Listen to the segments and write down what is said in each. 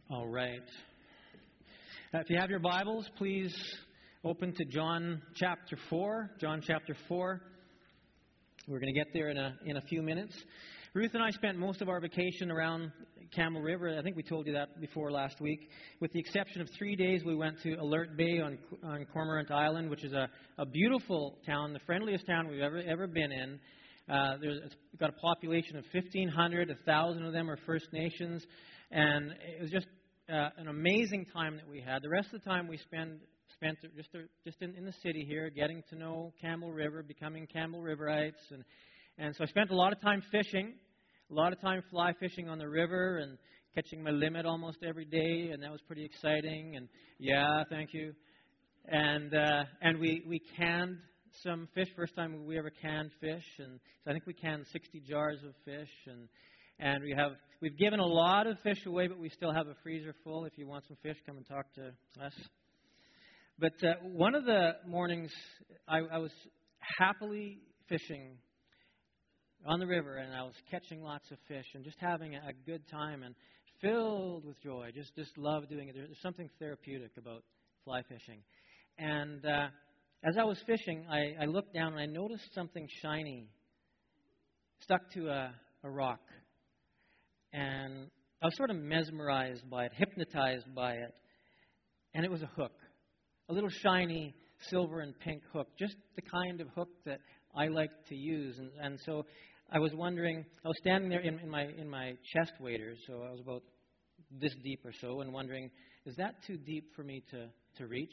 All right. If you have your Bibles, please open to John chapter 4. John chapter 4. We're going to get there in a few minutes. Ruth and I spent most of our vacation around Camel River. I think we told you that before last week. With the exception of 3 days, we went to Alert Bay on Cormorant Island, which is a beautiful town, the friendliest town we've ever been in. It's got a population of 1,500. 1,000 of them are First Nations. And it was just an amazing time that we had. The rest of the time we spent just in the city here, getting to know Camel River, becoming Camel Riverites. And so I spent a lot of time fishing, a lot of time fly fishing on the river and catching my limit almost every day, and that was pretty exciting. And yeah, thank you. And we canned some fish. First time we ever canned fish, and so I think we canned 60 jars of fish, and we've given a lot of fish away, but we still have a freezer full. If you want some fish, come and talk to us. But one of the mornings, I was happily fishing on the river, and I was catching lots of fish and just having a good time and filled with joy. Just love doing it. There's something therapeutic about fly fishing. And as I was fishing, I looked down and I noticed something shiny stuck to a rock. And I was sort of mesmerized by it, hypnotized by it. And it was a hook, a little shiny silver and pink hook, just the kind of hook that I like to use. And so I was wondering, I was standing there in my chest waders, so I was about this deep or so, and wondering, is that too deep for me to reach?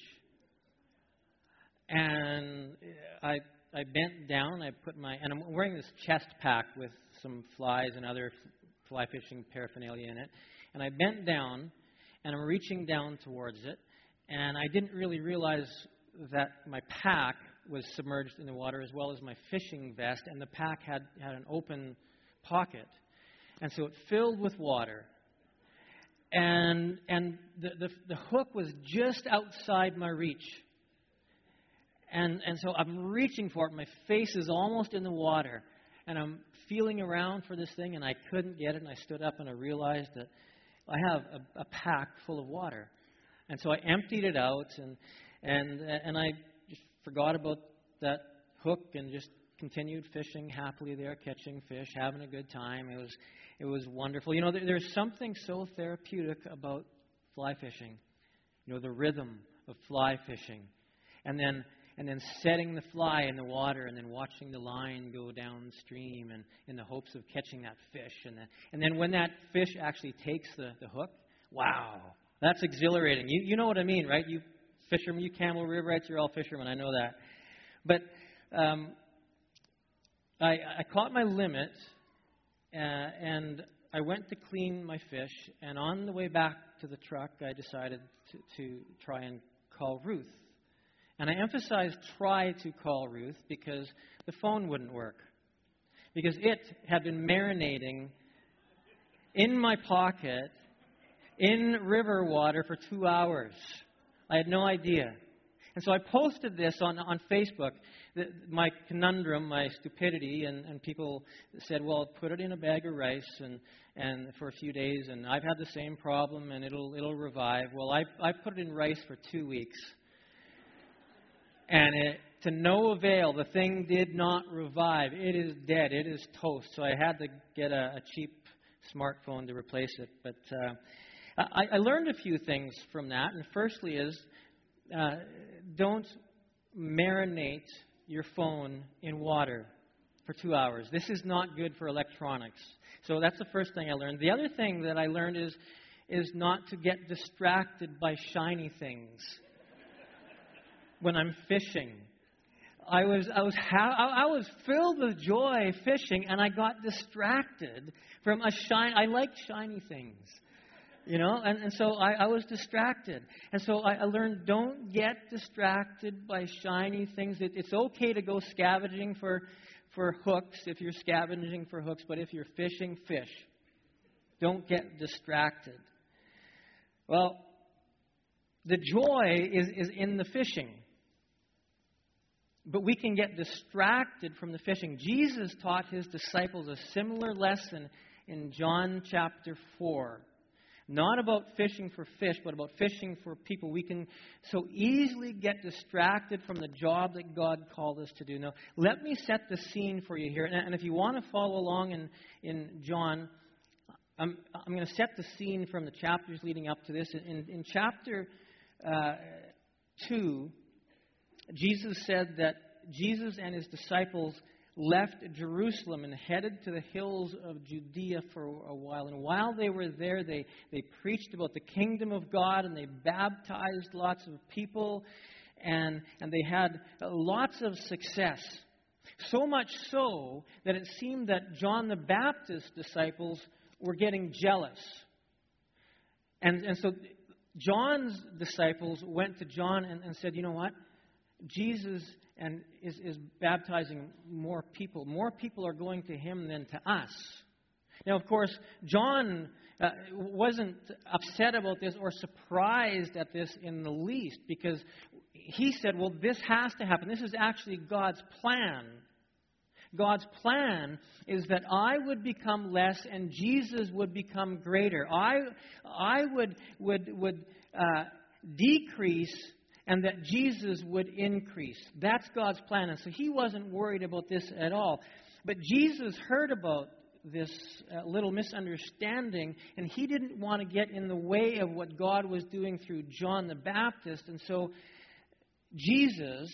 And I bent down, and I'm wearing this chest pack with some flies and other fly fishing paraphernalia in it. And I bent down, and I'm reaching down towards it, and I didn't really realize that my pack was submerged in the water as well as my fishing vest, and the pack had an open pocket. And so it filled with water. And the hook was just outside my reach. And so I'm reaching for it. My face is almost in the water. And I'm feeling around for this thing, and I couldn't get it. And I stood up, and I realized that I have a pack full of water. And so I emptied it out, and I just forgot about that hook and just continued fishing happily there, catching fish, having a good time. It was wonderful. You know, there's something so therapeutic about fly fishing. You know, the rhythm of fly fishing, and then setting the fly in the water, and then watching the line go downstream, and in the hopes of catching that fish, and then when that fish actually takes the hook, wow, that's exhilarating. You know what I mean, right? You fishermen, you Camel Riverites, you're all fishermen. I know that. But I caught my limit, and I went to clean my fish. And on the way back to the truck, I decided to try and call Ruth. And I emphasized try to call Ruth because the phone wouldn't work. Because it had been marinating in my pocket in river water for 2 hours. I had no idea. And so I posted this on Facebook, my conundrum, my stupidity, and people said, well, put it in a bag of rice and for a few days, and I've had the same problem, and it'll revive. Well, I put it in rice for 2 weeks. And to no avail, the thing did not revive. It is dead. It is toast. So I had to get a cheap smartphone to replace it. But I learned a few things from that. And firstly is, don't marinate your phone in water for 2 hours. This is not good for electronics. So that's the first thing I learned. The other thing that I learned is not to get distracted by shiny things when I'm fishing. I was filled with joy fishing, and I got distracted from I like shiny things. You know, and so I was distracted. And so I learned, don't get distracted by shiny things. It's okay to go scavenging for hooks if you're scavenging for hooks, but if you're fishing, fish. Don't get distracted. Well, the joy is in the fishing. But we can get distracted from the fishing. Jesus taught his disciples a similar lesson in John chapter 4. Not about fishing for fish, but about fishing for people. We can so easily get distracted from the job that God called us to do. Now, let me set the scene for you here. And if you want to follow along in John, I'm going to set the scene from the chapters leading up to this. In chapter 2, Jesus said that Jesus and his disciples left Jerusalem and headed to the hills of Judea for a while. And while they were there, they preached about the kingdom of God, and they baptized lots of people, and they had lots of success. So much so that it seemed that John the Baptist's disciples were getting jealous. And so John's disciples went to John and said, you know what? Jesus is baptizing more people. More people are going to him than to us. Now, of course, John wasn't upset about this or surprised at this in the least, because he said, well, this has to happen. This is actually God's plan. God's plan is that I would become less and Jesus would become greater. I would decrease, and that Jesus would increase. That's God's plan. And so he wasn't worried about this at all. But Jesus heard about this little misunderstanding, and he didn't want to get in the way of what God was doing through John the Baptist. And so Jesus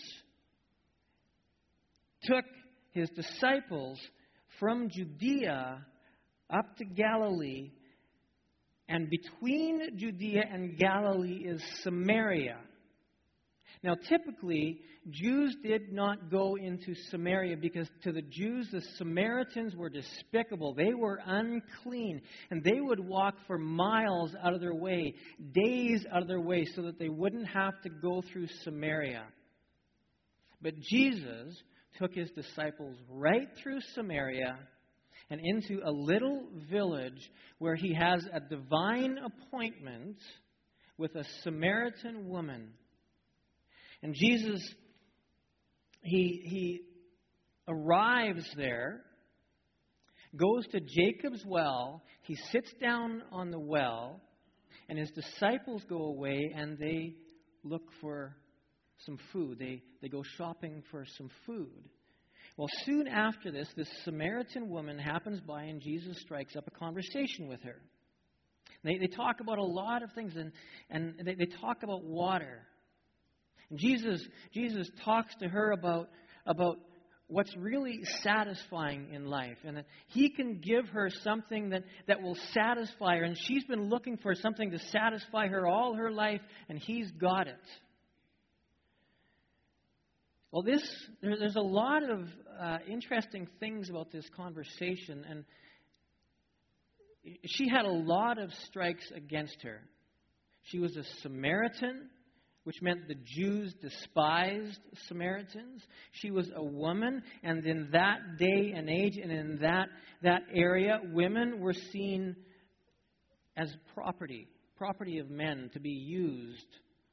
took his disciples from Judea up to Galilee, and between Judea and Galilee is Samaria. Now, typically, Jews did not go into Samaria because to the Jews, the Samaritans were despicable. They were unclean, and they would walk for miles out of their way, days out of their way, so that they wouldn't have to go through Samaria. But Jesus took his disciples right through Samaria and into a little village where he has a divine appointment with a Samaritan woman. And Jesus, he arrives there, goes to Jacob's well, he sits down on the well, and his disciples go away and they look for some food. They go shopping for some food. Well, soon after this Samaritan woman happens by, and Jesus strikes up a conversation with her. They talk about a lot of things, and they talk about water. And Jesus talks to her about what's really satisfying in life, and that he can give her something that will satisfy her. And she's been looking for something to satisfy her all her life, and he's got it. Well, there's a lot of interesting things about this conversation, and she had a lot of strikes against her. She was a Samaritan, which meant the Jews despised Samaritans. She was a woman, and in that day and age and in that area, women were seen as property of men to be used.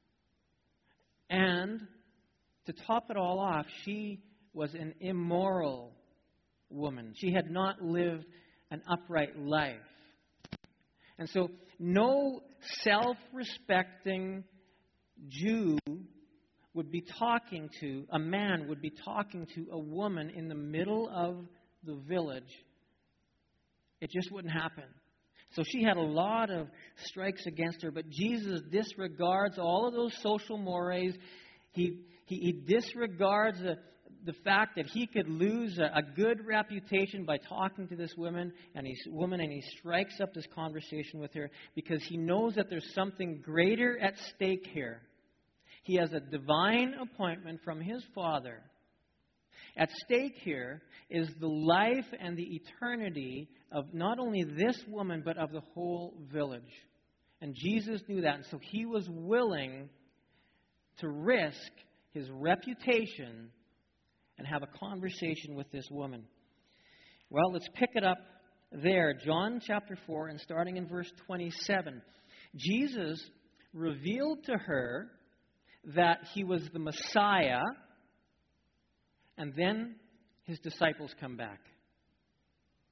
And to top it all off, she was an immoral woman. She had not lived an upright life. And so no self-respecting Jew would be talking to, a man would be talking to a woman in the middle of the village. It just wouldn't happen. So she had a lot of strikes against her, but Jesus disregards all of those social mores. He disregards the fact that he could lose a good reputation by talking to this woman, and he strikes up this conversation with her because he knows that there's something greater at stake here. He has a divine appointment from his Father. At stake here is the life and the eternity of not only this woman, but of the whole village. And Jesus knew that, and so he was willing to risk his reputation and have a conversation with this woman. Well, let's pick it up there. John chapter 4, and starting in verse 27. Jesus revealed to her that he was the Messiah, and then his disciples come back.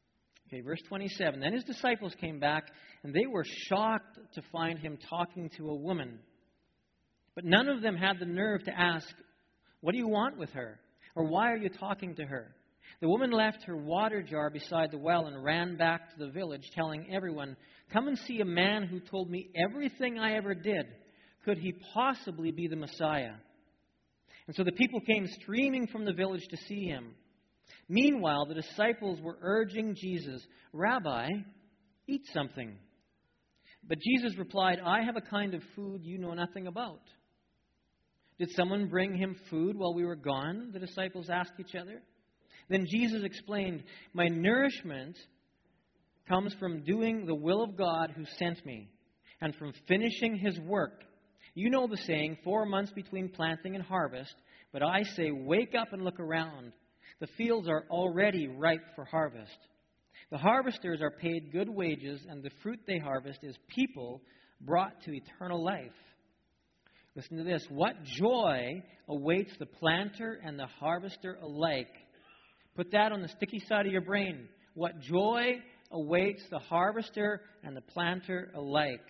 Okay, verse 27. Then his disciples came back, and they were shocked to find him talking to a woman. But none of them had the nerve to ask, "What do you want with her?" Or, "Why are you talking to her?" The woman left her water jar beside the well and ran back to the village, telling everyone, "Come and see a man who told me everything I ever did. Could he possibly be the Messiah?" And so the people came streaming from the village to see him. Meanwhile, the disciples were urging Jesus, "Rabbi, eat something." But Jesus replied, "I have a kind of food you know nothing about." "Did someone bring him food while we were gone?" the disciples asked each other. Then Jesus explained, "My nourishment comes from doing the will of God who sent me, and from finishing his work. You know the saying, 4 months between planting and harvest, but I say, wake up and look around. The fields are already ripe for harvest. The harvesters are paid good wages, and the fruit they harvest is people brought to eternal life." Listen to this. What joy awaits the planter and the harvester alike. Put that on the sticky side of your brain. What joy awaits the harvester and the planter alike.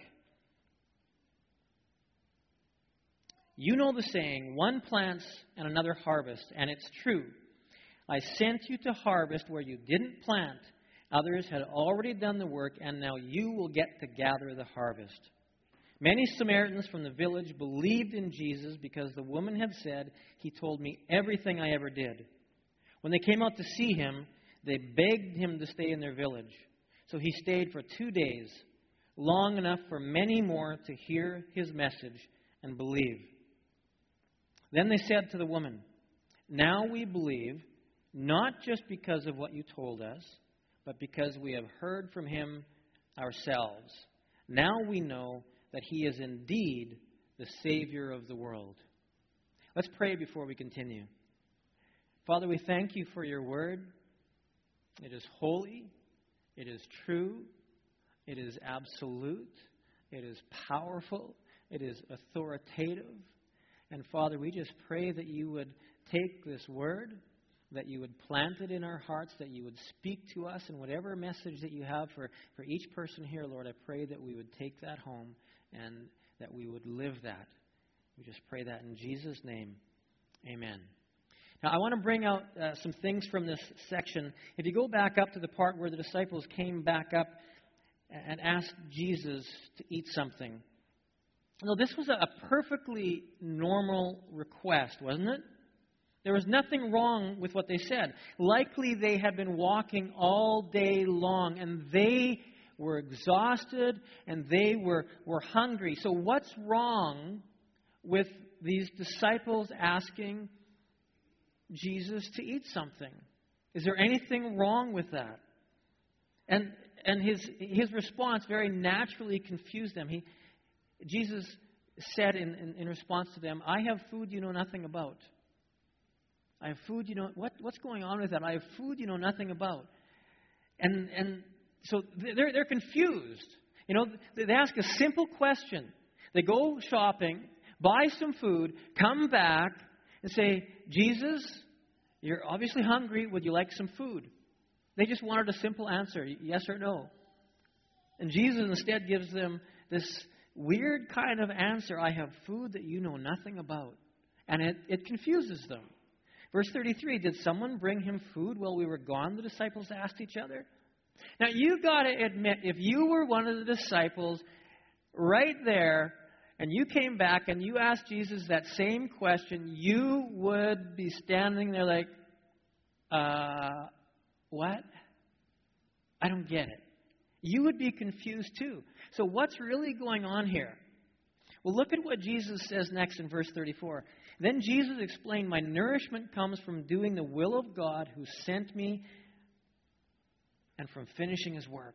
You know the saying, one plants and another harvests, and it's true. I sent you to harvest where you didn't plant. Others had already done the work, and now you will get to gather the harvest. Many Samaritans from the village believed in Jesus because the woman had said, "He told me everything I ever did." When they came out to see him, they begged him to stay in their village. So he stayed for 2 days, long enough for many more to hear his message and believe. Then they said to the woman, "Now we believe, not just because of what you told us, but because we have heard from him ourselves. Now we know that he is indeed the Savior of the world." Let's pray before we continue. Father, we thank you for your word. It is holy. It is true. It is absolute. It is powerful. It is authoritative. And Father, we just pray that you would take this word, that you would plant it in our hearts, that you would speak to us, and whatever message that you have for each person here, Lord, I pray that we would take that home and that we would live that. We just pray that in Jesus' name. Amen. Now, I want to bring out some things from this section. If you go back up to the part where the disciples came back up and asked Jesus to eat something. Now, this was a perfectly normal request, wasn't it? There was nothing wrong with what they said. Likely they had been walking all day long, and they were exhausted, and they were hungry. So what's wrong with these disciples asking Jesus to eat something? Is there anything wrong with that? And his response very naturally confused them. Jesus said in response to them, "I have food you know nothing about." I have food you know... What's going on with that? I have food you know nothing about. And so they're confused. You know, they ask a simple question. They go shopping, buy some food, come back, and say, "Jesus, you're obviously hungry. Would you like some food?" They just wanted a simple answer, yes or no. And Jesus instead gives them this weird kind of answer, "I have food that you know nothing about." And it confuses them. Verse 33, "Did someone bring him food while we were gone?" the disciples asked each other. Now, you got to admit, if you were one of the disciples right there, and you came back and you asked Jesus that same question, you would be standing there like, what? I don't get it. You would be confused too. So what's really going on here? Well, look at what Jesus says next in verse 34. "Then Jesus explained, my nourishment comes from doing the will of God who sent me and from finishing his work."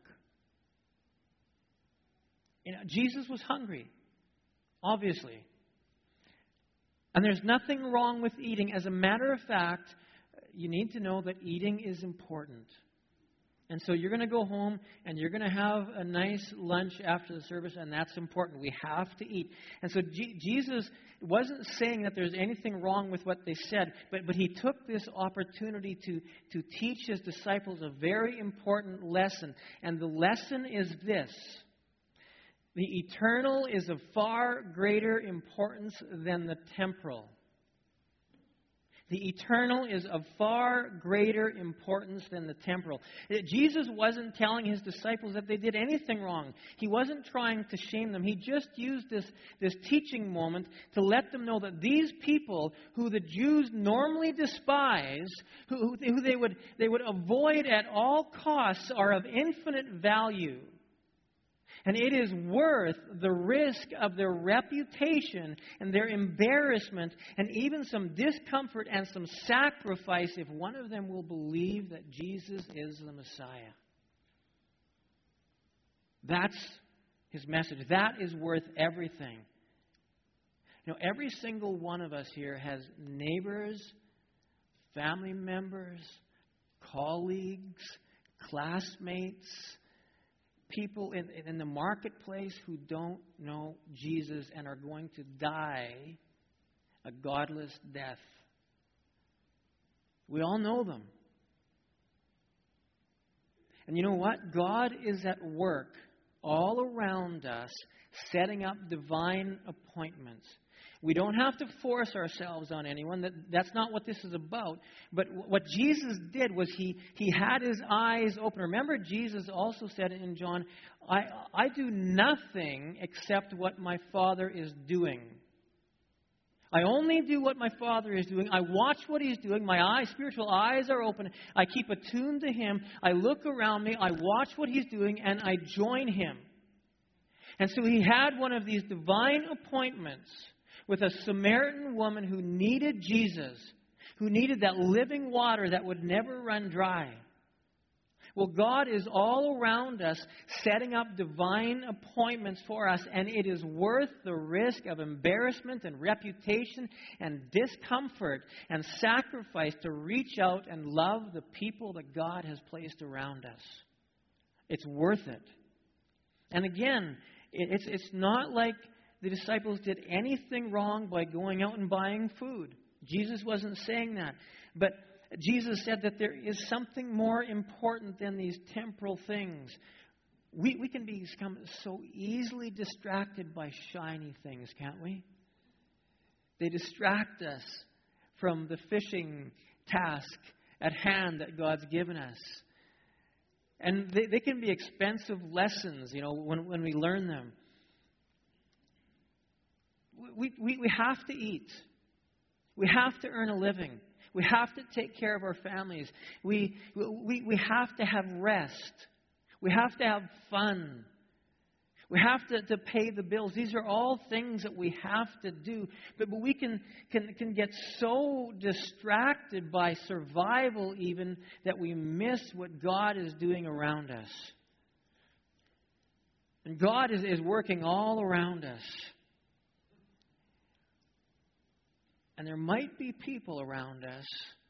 You know, Jesus was hungry, obviously. And there's nothing wrong with eating. As a matter of fact, you need to know that eating is important. And so you're going to go home and you're going to have a nice lunch after the service, and that's important. We have to eat. And so Jesus wasn't saying that there's anything wrong with what they said, but he took this opportunity to teach his disciples a very important lesson. And the lesson is this: the eternal is of far greater importance than the temporal. The eternal is of far greater importance than the temporal. Jesus wasn't telling his disciples that they did anything wrong. He wasn't trying to shame them. He just used this teaching moment to let them know that these people who the Jews normally despise, who they would avoid at all costs, are of infinite value. And it is worth the risk of their reputation and their embarrassment and even some discomfort and some sacrifice if one of them will believe that Jesus is the Messiah. That's his message. That is worth everything. You know, every single one of us here has neighbors, family members, colleagues, classmates, people in the marketplace who don't know Jesus and are going to die a godless death. We all know them. And you know what? God is at work all around us, setting up divine appointments. We don't have to force ourselves on anyone. That's not what this is about. But what Jesus did was he had his eyes open. Remember, Jesus also said in John, I do nothing except what my Father is doing. I only do what my Father is doing. I watch what he's doing. My spiritual eyes are open. I keep attuned to him. I look around me. I watch what he's doing, and I join him. And so he had one of these divine appointments with a Samaritan woman who needed Jesus, who needed that living water that would never run dry. Well, God is all around us setting up divine appointments for us, and it is worth the risk of embarrassment and reputation and discomfort and sacrifice to reach out and love the people that God has placed around us. It's worth it. And again, it's not like the disciples did anything wrong by going out and buying food. Jesus wasn't saying that. But Jesus said that there is something more important than these temporal things. We can become so easily distracted by shiny things, can't we? They distract us from the fishing task at hand that God's given us. And they can be expensive lessons, you know, when we learn them. We have to eat. We have to earn a living. We have to take care of our families. We have to have rest. We have to have fun. We have to pay the bills. These are all things that we have to do. But we can get so distracted by survival even that we miss what God is doing around us. And God is working all around us. And there might be people around us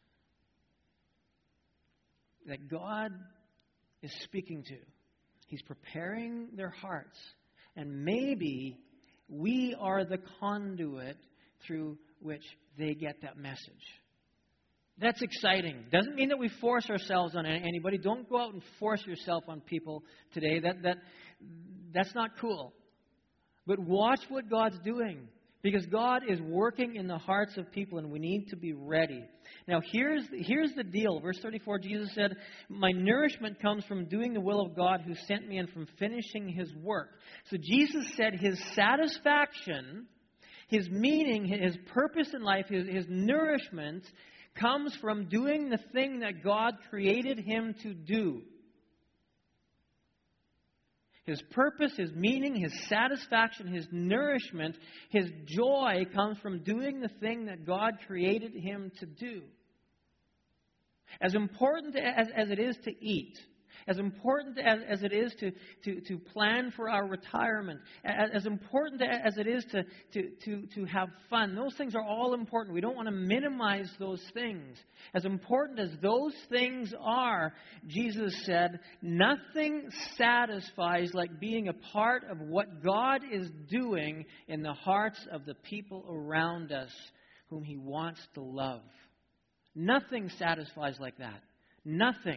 that God is speaking to. He's preparing their hearts. And maybe we are the conduit through which they get that message. That's exciting. Doesn't mean that we force ourselves on anybody. Don't go out and force yourself on people today. That's not cool. But watch what God's doing. Because God is working in the hearts of people, and we need to be ready. Now, here's the deal. Verse 34, Jesus said, "My nourishment comes from doing the will of God who sent me and from finishing his work." So Jesus said his satisfaction, his meaning, his purpose in life, his nourishment comes from doing the thing that God created him to do. His purpose, his meaning, his satisfaction, his nourishment, his joy comes from doing the thing that God created him to do. As important as it is to eat, As important as it is to plan for our retirement, as important as it is to have fun, those things are all important. We don't want to minimize those things. As important as those things are, Jesus said, nothing satisfies like being a part of what God is doing in the hearts of the people around us whom He wants to love. Nothing satisfies like that. Nothing.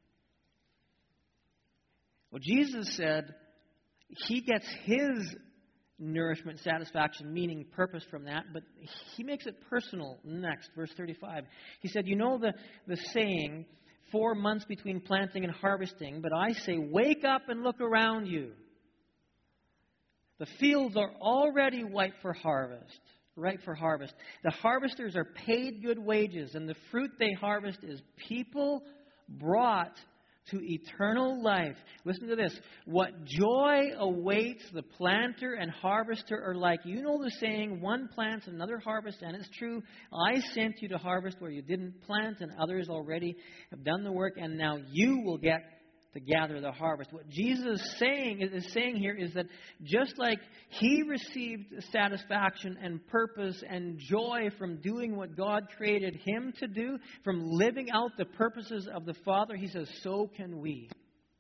Well, Jesus said He gets His nourishment, satisfaction, meaning, purpose from that, but He makes it personal next, verse 35. He said, you know the saying, 4 months between planting and harvesting, but I say, wake up and look around you. The fields are already ripe for harvest. The harvesters are paid good wages, and the fruit they harvest is people brought to eternal life. Listen to this. What joy awaits the planter and harvester are like. You know the saying, one plants, another harvests, and it's true. I sent you to harvest where you didn't plant, and others already have done the work, and now you will get to gather the harvest. What Jesus is saying here is that just like He received satisfaction and purpose and joy from doing what God created Him to do, from living out the purposes of the Father, He says, so can we.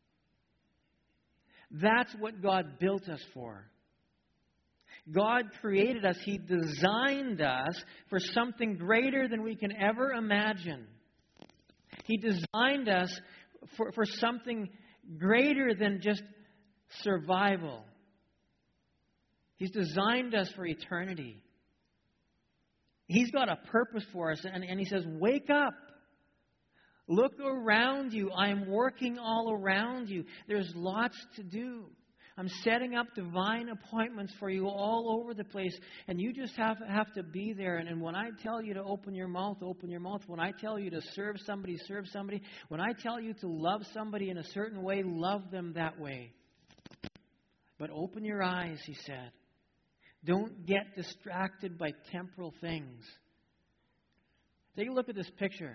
That's what God built us for. God created us. He designed us for something greater than we can ever imagine. He designed us for something greater than just survival. He's designed us for eternity. He's got a purpose for us, and He says, wake up. Look around you. I am working all around you. There's lots to do. I'm setting up divine appointments for you all over the place. And you just have to be there. And when I tell you to open your mouth, open your mouth. When I tell you to serve somebody, serve somebody. When I tell you to love somebody in a certain way, love them that way. But open your eyes, He said. Don't get distracted by temporal things. Take a look at this picture.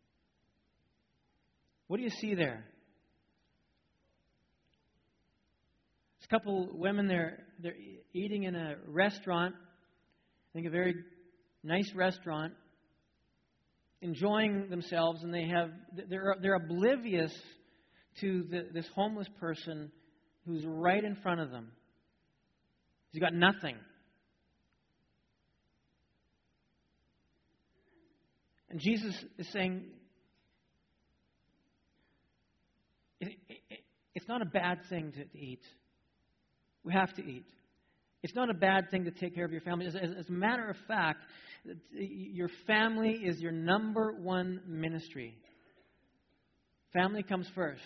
What do you see there? A couple women, they're eating in a restaurant, I think a very nice restaurant, enjoying themselves, and they're oblivious to this homeless person who's right in front of them. He's got nothing. And Jesus is saying, it's not a bad thing to eat. We have to eat. It's not a bad thing to take care of your family. As a matter of fact, your family is your number one ministry. Family comes first.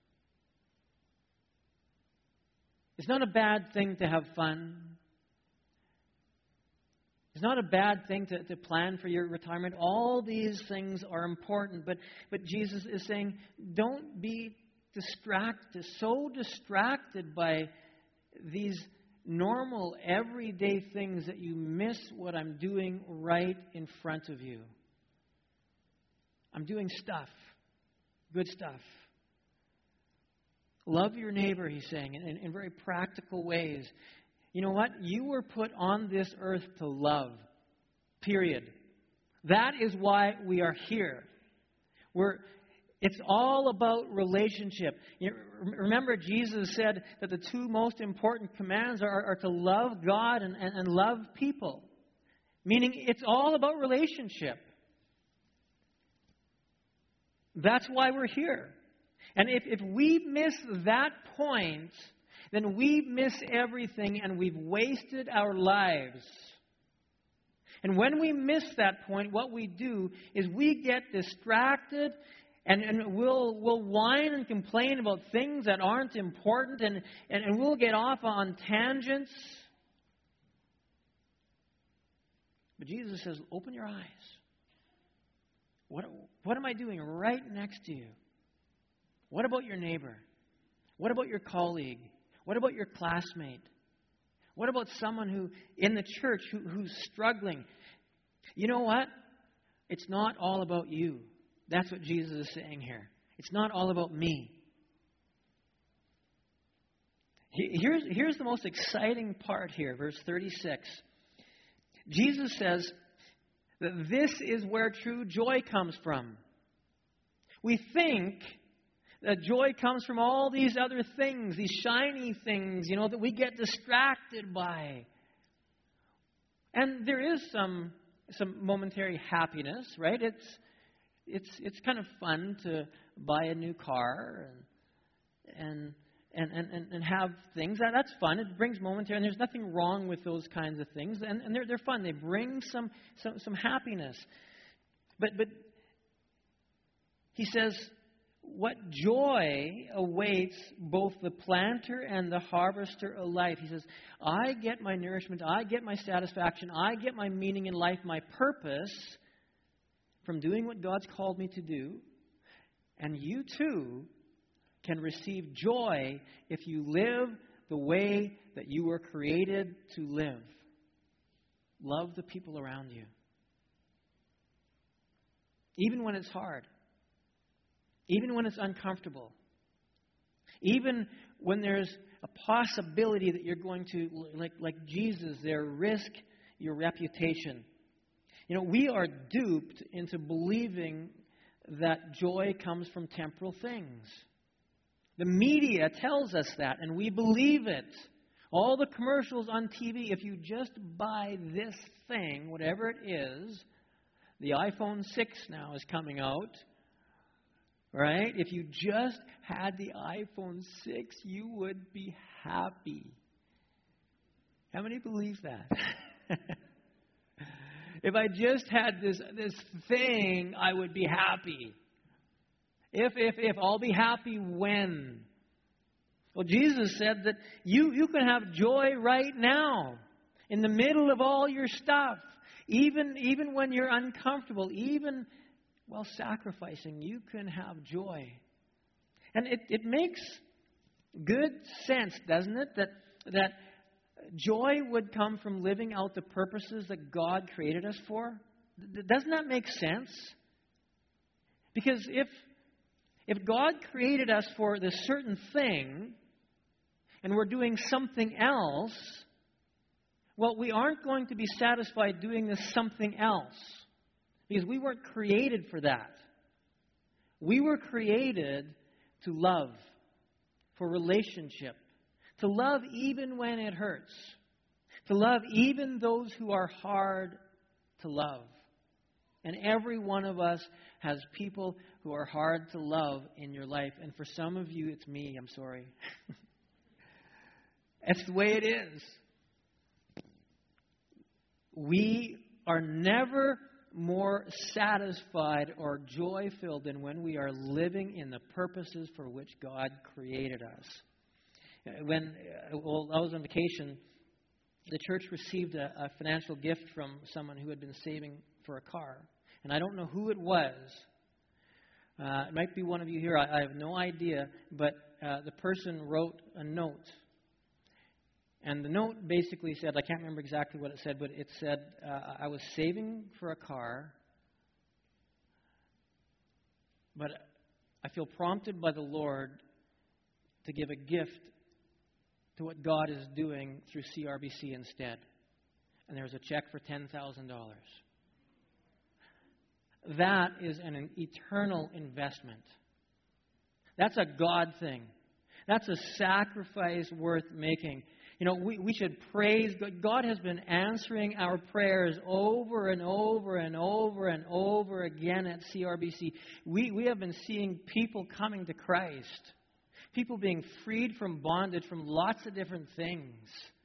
It's not a bad thing to have fun. It's not a bad thing to plan for your retirement. All these things are important. But Jesus is saying, don't be so distracted by these normal, everyday things that you miss what I'm doing right in front of you. I'm doing stuff, good stuff. Love your neighbor, He's saying, in very practical ways. You know what? You were put on this earth to love. Period. That is why we are here. It's all about relationship. Remember, Jesus said that the two most important commands are to love God and love people. Meaning, it's all about relationship. That's why we're here. And if we miss that point, then we miss everything and we've wasted our lives. And when we miss that point, what we do is we get distracted and we'll whine and complain about things that aren't important and we'll get off on tangents. But Jesus says, open your eyes. What am I doing right next to you? What about your neighbor? What about your colleague? What about your classmate? What about someone who in the church who's struggling? You know what? It's not all about you. That's what Jesus is saying here. It's not all about me. Here's the most exciting part here, verse 36. Jesus says that this is where true joy comes from. We think that joy comes from all these other things, these shiny things, that we get distracted by. And there is some momentary happiness, right? It's kind of fun to buy a new car and have things. That's fun. It brings momentary, and there's nothing wrong with those kinds of things. And they're fun. They bring some happiness. But he says, what joy awaits both the planter and the harvester alike. He says, I get my nourishment, I get my satisfaction, I get my meaning in life, my purpose from doing what God's called me to do. And you too can receive joy if you live the way that you were created to live. Love the people around you. Even when it's hard. Even when it's uncomfortable. Even when there's a possibility that you're going to, like Jesus there, risk your reputation. We are duped into believing that joy comes from temporal things. The media tells us that, and we believe it. All the commercials on TV, if you just buy this thing, whatever it is, the iPhone 6 now is coming out. Right? If you just had the iPhone 6, you would be happy. How many believe that? If I just had this thing, I would be happy. If I'll be happy when? Well, Jesus said that you can have joy right now, in the middle of all your stuff, even when you're uncomfortable, even while sacrificing, you can have joy. And it makes good sense, doesn't it, that joy would come from living out the purposes that God created us for? Doesn't that make sense? Because if God created us for this certain thing, and we're doing something else, well, we aren't going to be satisfied doing this something else. Because we weren't created for that. We were created to love, for relationship, to love even when it hurts, to love even those who are hard to love. And every one of us has people who are hard to love in your life. And for some of you, it's me. I'm sorry. That's the way it is. We are never more satisfied or joy-filled than when we are living in the purposes for which God created us. When I was on vacation, the church received a financial gift from someone who had been saving for a car. And I don't know who it was. It might be one of you here. I have no idea. But the person wrote a note. And the note basically said, I can't remember exactly what it said, but it said, I was saving for a car, but I feel prompted by the Lord to give a gift to what God is doing through CRBC instead. And there's a check for $10,000. That is an eternal investment. That's a God thing. That's a sacrifice worth making. We should praise God. God has been answering our prayers over and over and over and over again at CRBC. We have been seeing people coming to Christ. People being freed from bondage from lots of different things.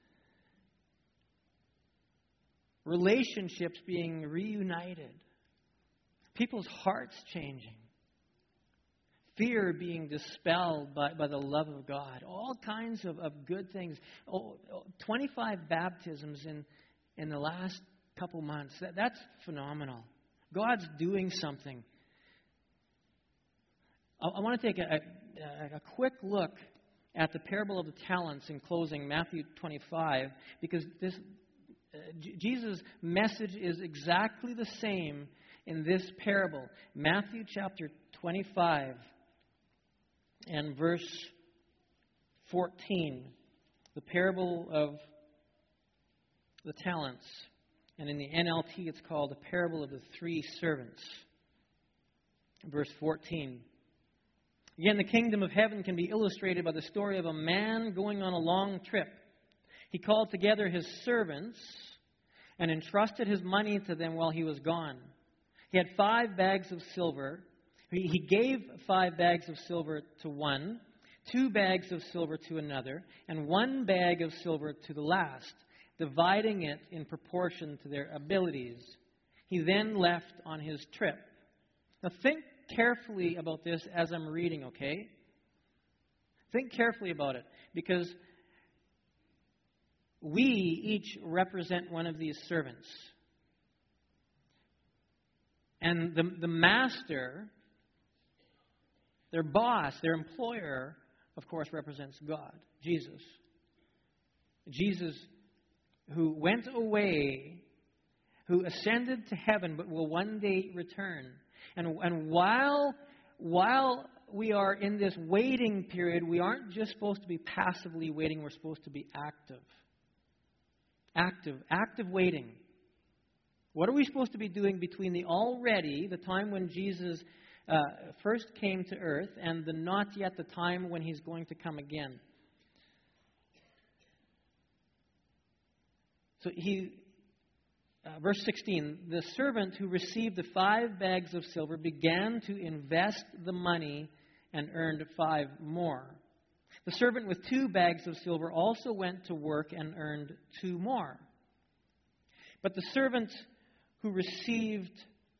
Relationships being reunited. People's hearts changing. Fear being dispelled by the love of God. All kinds of good things. 25 baptisms in the last couple months. That's phenomenal. God's doing something. I want to take a quick look at the parable of the talents in closing, Matthew 25, because Jesus' message is exactly the same in this parable. Matthew chapter 25. And verse 14. the parable of the talents. And in the NLT, it's called the parable of the three servants. Verse 14. Again, the kingdom of heaven can be illustrated by the story of a man going on a long trip. He called together his servants and entrusted his money to them while he was gone. He had 5 bags of silver. He gave 5 bags of silver to one, 2 bags of silver to another, and 1 bag of silver to the last, dividing it in proportion to their abilities. He then left on his trip. Now think carefully about this as I'm reading, okay? Think carefully about it, because we each represent one of these servants. And the master, their boss, their employer, of course, represents God, Jesus. Jesus, who went away, who ascended to heaven, but will one day return. And while we are in this waiting period, we aren't just supposed to be passively waiting, we're supposed to be active. Active waiting. What are we supposed to be doing between the time when Jesus first came to earth, and the not yet the time when he's going to come again? So verse 16, the servant who received the 5 bags of silver began to invest the money and earned 5 more. The servant with 2 bags of silver also went to work and earned 2 more. But the servant who received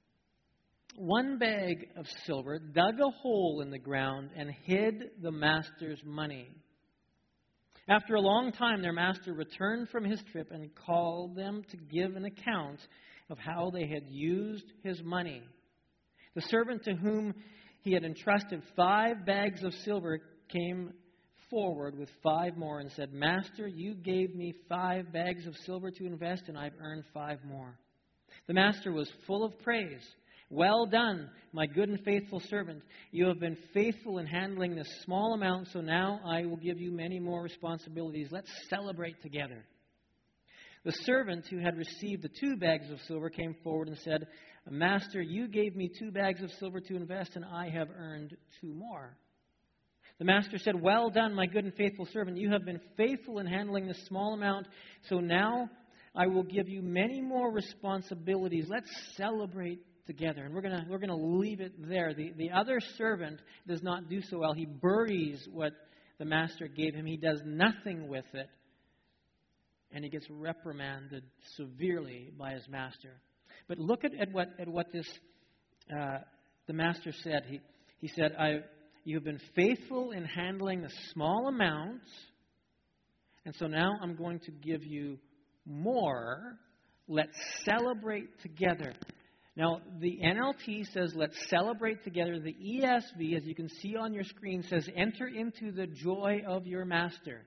1 bag of silver dug a hole in the ground and hid the master's money. After a long time, their master returned from his trip and called them to give an account of how they had used his money. The servant to whom he had entrusted 5 bags of silver came forward with 5 more and said, "Master, you gave me 5 bags of silver to invest, and I've earned 5 more." The master was full of praise. "Well done, my good and faithful servant. You have been faithful in handling this small amount, so now I will give you many more responsibilities. Let's celebrate together." The servant who had received the 2 bags of silver came forward and said, "Master, you gave me 2 bags of silver to invest, and I have earned 2 more." The master said, "Well done, my good and faithful servant. You have been faithful in handling this small amount, so now I will give you many more responsibilities. Let's celebrate together." And we're going to leave it there. The other servant does not do so well. He buries what the master gave him. He does nothing with it. And he gets reprimanded severely by his master. But look at what this the master said. He said, "You have been faithful in handling the small amounts, and so now I'm going to give you more. Let's celebrate together." Now, the NLT says, "Let's celebrate together." The ESV, as you can see on your screen, says, "Enter into the joy of your master."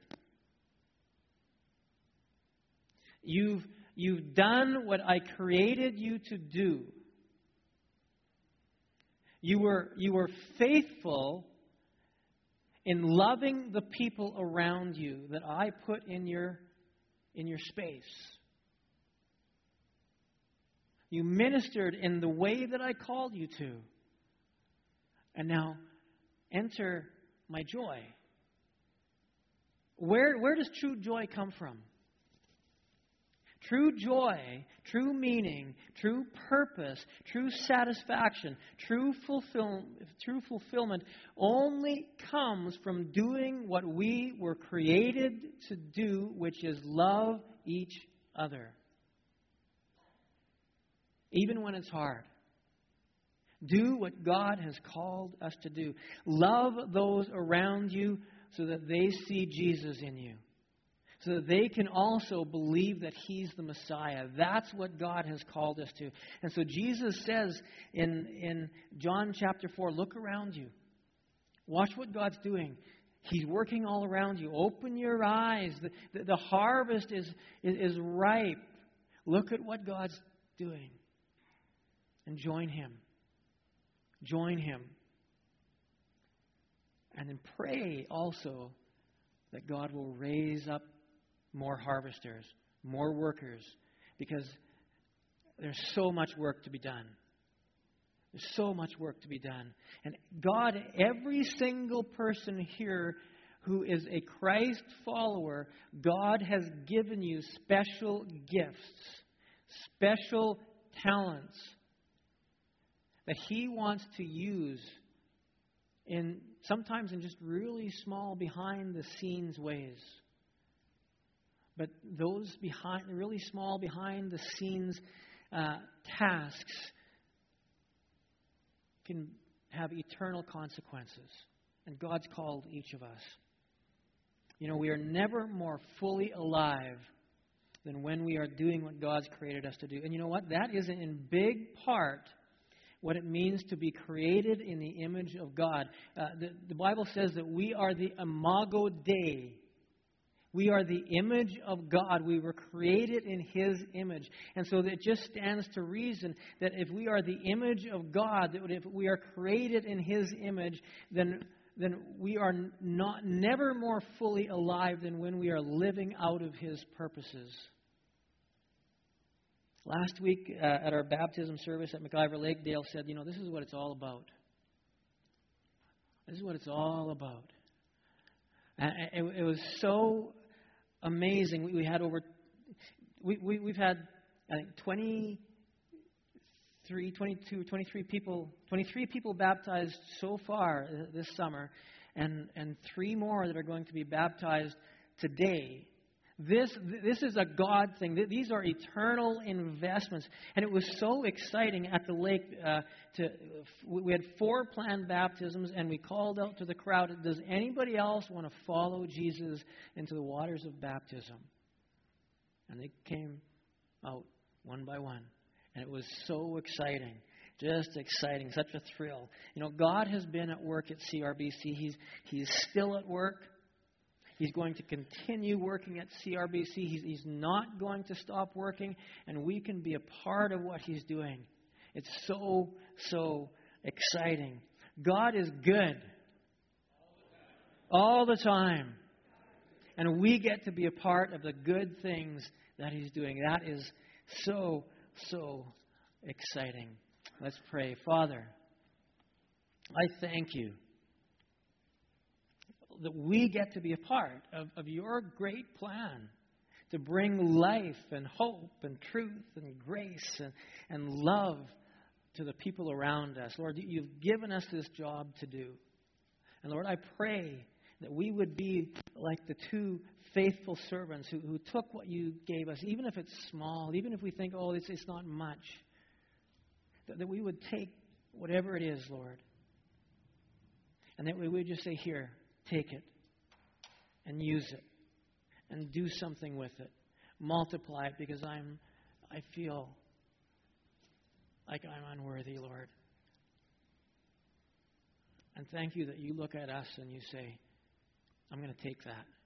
You've done what I created you to do. You were faithful in loving the people around you that I put in your space. You ministered in the way that I called you to. And now, enter my joy. Where does true joy come from? True joy, true meaning, true purpose, true satisfaction, true fulfillment only comes from doing what we were created to do, which is love each other. Even when it's hard. Do what God has called us to do. Love those around you so that they see Jesus in you. So that they can also believe that He's the Messiah. That's what God has called us to. And so Jesus says in John chapter 4, look around you. Watch what God's doing. He's working all around you. Open your eyes. The harvest is ripe. Look at what God's doing. And join Him. Join Him. And then pray also that God will raise up more harvesters, more workers, because there's so much work to be done. There's so much work to be done. And God, every single person here who is a Christ follower, God has given you special gifts, special talents that He wants to use sometimes in just really small behind-the-scenes ways. But those really small behind-the-scenes tasks can have eternal consequences. And God's called each of us. You know, we are never more fully alive than when we are doing what God's created us to do. And you know what? That is in big part what it means to be created in the image of God. The Bible says that we are the imago Dei. We are the image of God. We were created in His image. And so it just stands to reason that if we are the image of God, that if we are created in His image, then we are never more fully alive than when we are living out of His purposes. Last week at our baptism service at McIver Lake, Dale said, you know, this is what it's all about. This is what it's all about. It was so amazing. We've had, I think, 23 people baptized so far this summer, and 3 more that are going to be baptized today. This is a God thing. These are eternal investments. And it was so exciting at the lake. We had 4 planned baptisms, and we called out to the crowd, does anybody else want to follow Jesus into the waters of baptism? And they came out one by one. And it was so exciting. Just exciting. Such a thrill. You know, God has been at work at CRBC. He's still at work. He's going to continue working at CRBC. He's not going to stop working, and we can be a part of what He's doing. It's so, so exciting. God is good all the time, and we get to be a part of the good things that He's doing. That is so, so exciting. Let's pray. Father, I thank You that we get to be a part of Your great plan to bring life and hope and truth and grace and love to the people around us. Lord, You've given us this job to do. And Lord, I pray that we would be like the 2 faithful servants who took what You gave us, even if it's small, even if we think, oh, it's not much, that we would take whatever it is, Lord, and that we would just say, here, take it and use it and do something with it. Multiply it, because I feel like I'm unworthy, Lord. And thank You that You look at us and You say, I'm going to take that.